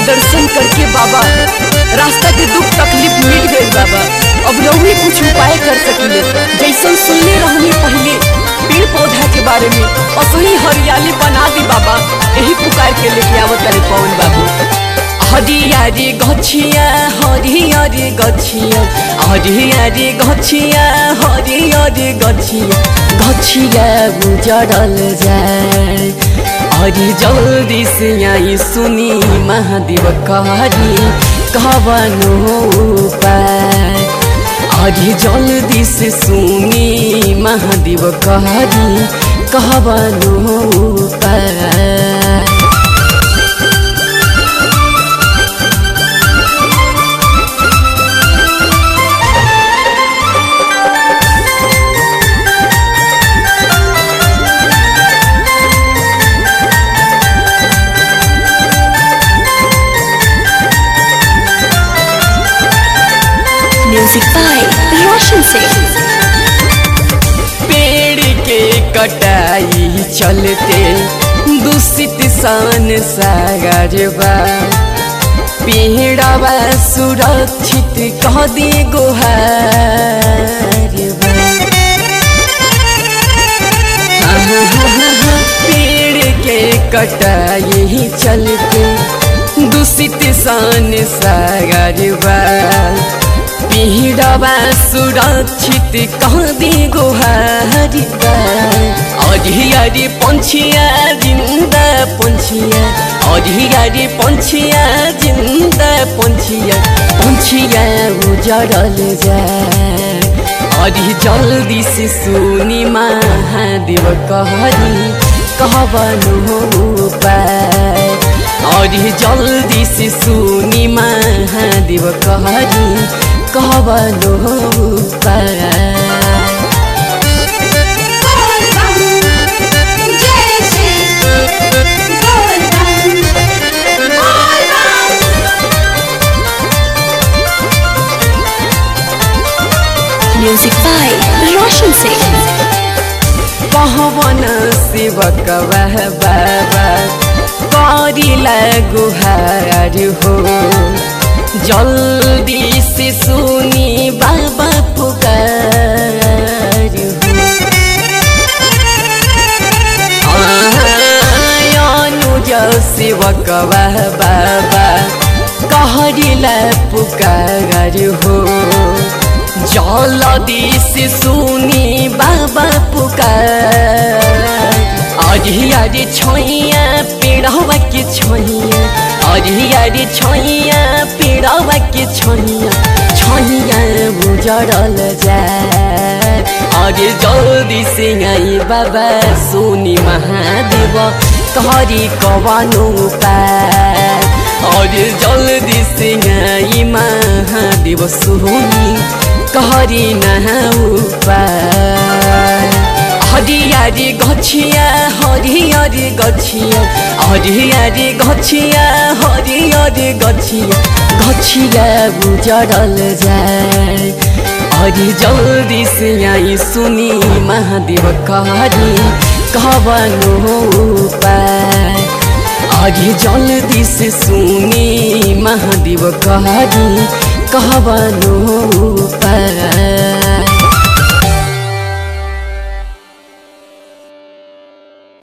दर्शन करके बाबा रास्ता के दुख तकलीफ मिट गई बाबा। अब रउही कुछ उपाय कर सकिले। जैसन सुनले रहनी पहले पेड़ पौधा के बारे में असही हरियाली बना दी बाबा। यही पुकार के लेके आवत तारे पवन बाबू। हरियारी गछिया हरियारी गछिया हरियारी गछिया हरियारी गछिया गछिया उजड़ल जाए। हरि जल्दी से आई सुनी महादेव कहरी कहबनो उपाय। हरि जल्दी से सुनी महादेव कहरी कहबनो उपाय। Music by Roshan Singh. पेड़ के कटाई चलते दूषित सन सागरवा। पेड़वा सुरक्षित कह दे गोहारवा। पेड़ के कटाई चलते दूषित सन सागरवा। पेड़वा सुरक्षित कह दे गोहारिबा। हरियारी पंछिया जिंदा पंछिया हरियारी पंछिया जिंदा पंछिया पंछिया उजड़ल जाए। हरि जल्दी से सुनी महादेव कहरी कहबनो उपाय। हरि जल्दी से सुनी महादेव कहरी कहबनो उपाय। Music by Roshan Singh. कहवन सेवक बाबा करिला गुहार हो। जल्दी से सुनी बाबा पुकार हो। अनुज सेवक बाबा कहरिला पुकार हो। जल्दी से सुनी बाबा पुकार। हरियारी छोइया पेड़वा के छोइया हरियारी छोइया पेड़वा के छोइया छोइया उजड़ल जाए। अरे जल्दी से आई बाबा सुनी महादेव कहरी कहबनो उपाय। अरे जल्दी से आई महादेव सुनी कहरी ना उपाय। हरियारी गछिया हरियारी गछिया हरियारी गछिया हरियारी गछिया गछिया उजड़ल जाए। हरि जल्दी से आई सुनी महादेव कहरी कहबनो उपाय। हरि जल्दी से सुनी महादेव कहरी कहबनो उपाय।